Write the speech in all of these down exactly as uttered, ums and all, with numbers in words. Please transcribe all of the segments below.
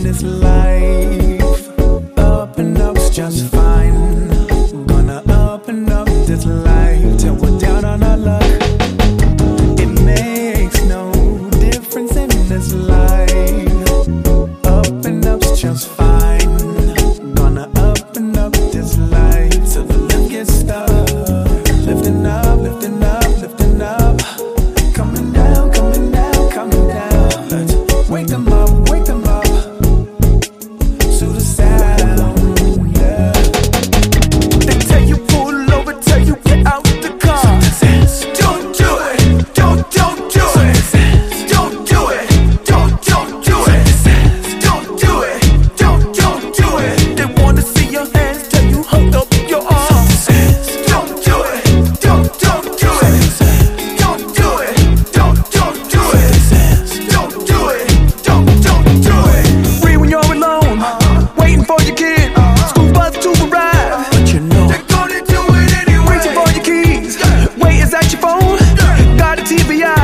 in this life. Up and up's just fine. Gonna up and up this life till we're down on our luck. It makes no difference in this life. Up and up's just fine. Gonna up and up this life till the lift gets stuck. Lifting up, lifting up, lifting up. Coming down, coming down, coming down. Let's wake them up, wake them up to the sound, yeah. They tell you pull over, tell you get out the car. Don't do it, don't, don't do it. Don't do it, don't, don't do it. Don't do it, don't, don't do it. They wanna see your hands, tell you hold up your arms. Don't do it, don't, don't do it. Don't do it, don't, don't do it. Don't do it, don't, don't do it. Free when you're alone, waiting for your kid, school bus to arrive. But you know they're gonna do it anyway. Reaching for your keys, wait, is that your phone? Got a T V I.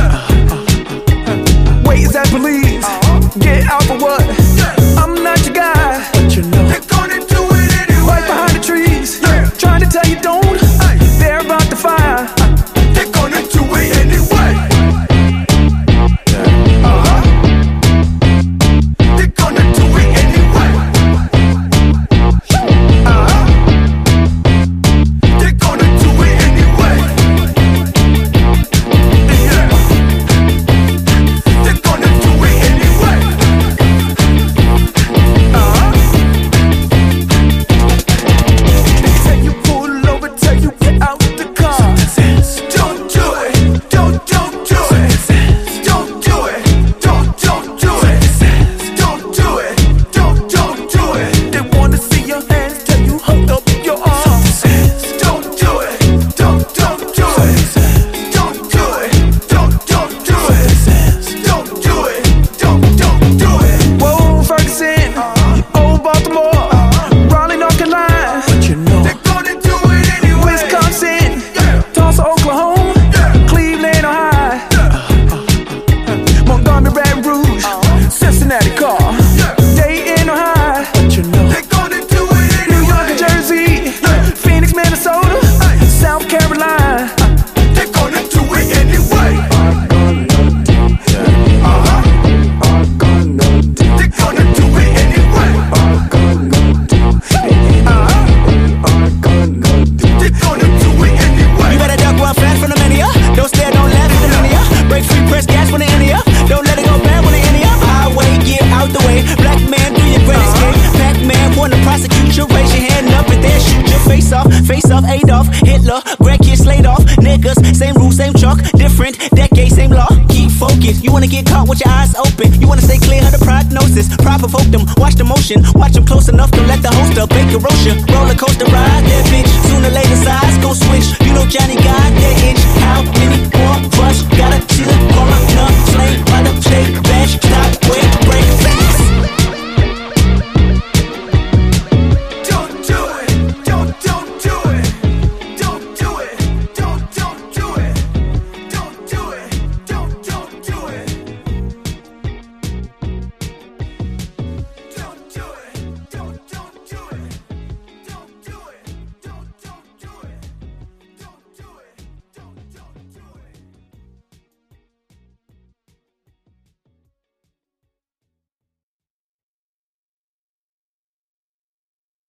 Wait, is that police? Get out for what? I'm not your guy. But you know they're gonna do it anyway. Right behind the trees, trying to tell you don't. They're about to fire. They're gonna do it anyway. Uh-huh. They're gonna do it anyway. Uh-huh. They're gonna do it anyway. Yeah. They're gonna do it anyway. Uh-huh. They tell you pull over, tell you get out the car. Don't do it, don't, don't do it. Don't do it, don't, don't do it. Don't do it, don't, don't do it. They wanna see your hands, tell you hold up your arms. Don't do it, don't, don't do it. Don't do it, don't, don't do it. Don't do it, don't, don't do it. Whoa, Ferguson, old Baltimore, Raleigh, North Carolina. But you know they're gonna do it anyway. Wisconsin, Tulsa, Oklahoma, Cleveland, Ohio, Montgomery, Baton Rouge, Cincinnati, car, Dayton, Ohio. But you know they're gonna do it anyway. New York and Jersey, Phoenix, Minnesota, South Carolina. They're gonna do it anyway. Uh-huh. They're gonna do it anyway. Uh-huh. They're gonna do it anyway. You better duck, run fast from the mania. Don't stare, don't laugh at the mania. Break free, press gas when they in ya. Don't let it go bad when they in ya. Highway, get out the way. Black man, do your great escape. Pac-Man, wanna prosecute you. Raise your hand up and then shoot your face off. Face off, Adolf, Hitler, grandkids slayed off. Niggas, same rules, same chalk. Different decade, same law. Keep focused. You wanna get caught with your eyes open. You wanna stay clear of the prognosis. Provoke them, watch the motion. Watch them close enough to let the host up. Bake a roasher. Roller coaster ride that bitch. Sooner or later, sides go switch. You know Johnny got that itch. How many more of us gotta see the corner? Slave by the state bench. Stop, wait, break.